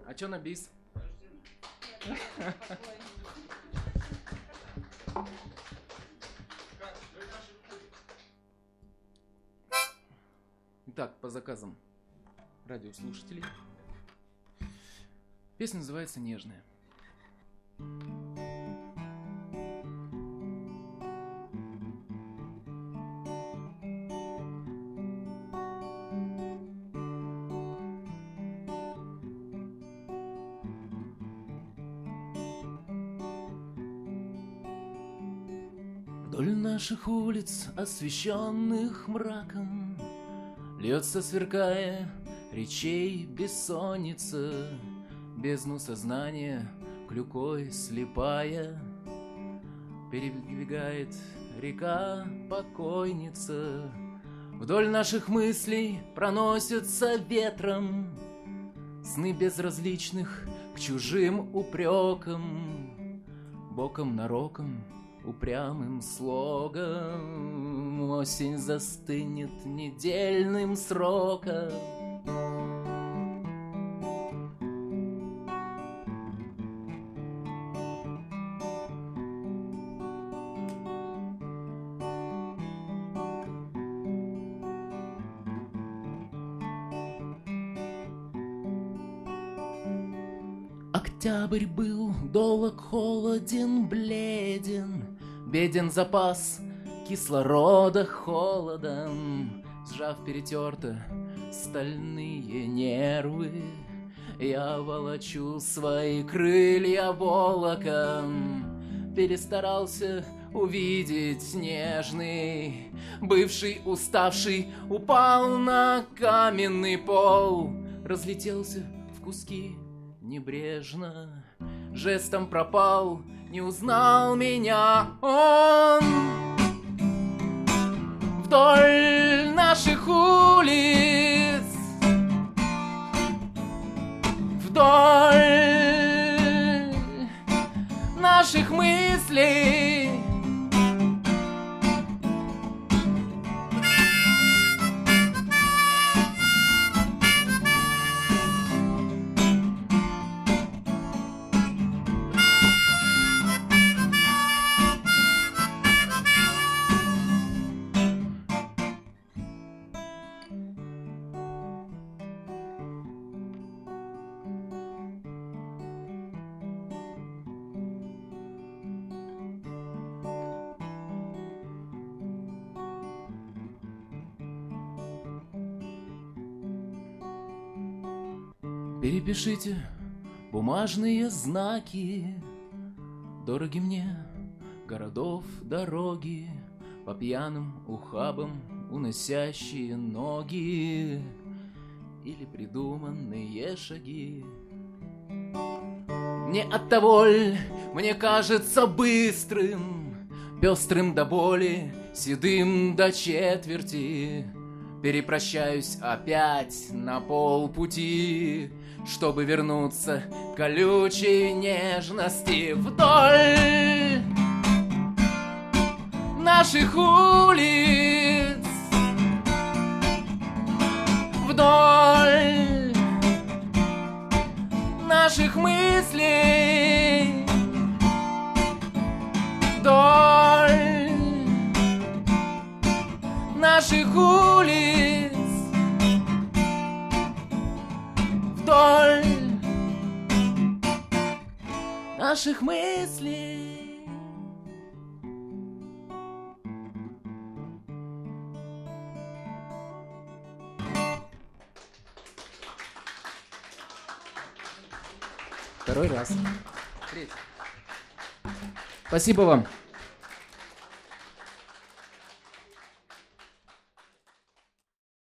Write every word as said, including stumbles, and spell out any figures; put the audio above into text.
А чё на бис? Итак, по заказам радиослушателей. Песня называется «Нежная». Вдоль наших улиц, освещенных мраком, льется, сверкая, речей бессонница, бездну сознания клюкой слепая. Перебегает река покойница, вдоль наших мыслей проносятся ветром сны безразличных к чужим упрекам, боком нароком, упрямым слогом осень застынет недельным сроком. Октябрь был долог, холоден, бледен, беден запас кислорода холодом. Сжав перетерто стальные нервы, я волочу свои крылья волоком. Перестарался увидеть нежный, бывший уставший упал на каменный пол, разлетелся в куски небрежно, жестом пропал, не узнал меня он. Вдоль наших улиц, вдоль наших мыслей перепишите бумажные знаки, дороги мне городов дороги, по пьяным ухабам уносящие ноги или придуманные шаги. Не оттого ль мне кажется быстрым, пестрым до боли, седым до четверти, перепрощаюсь опять на полпути, чтобы вернуться к колючей нежности. Вдоль наших улиц, вдоль наших мыслей, вдоль наших улиц, вдоль наших мыслей. Второй раз. Третий. Спасибо вам.